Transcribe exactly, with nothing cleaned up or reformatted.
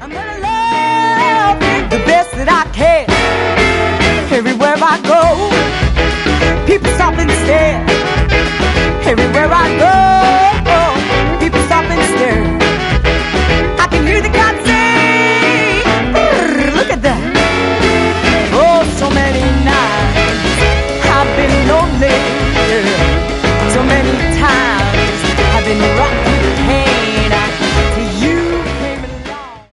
I'm gonna love it the best that I can. Everywhere I go, people stop and stare.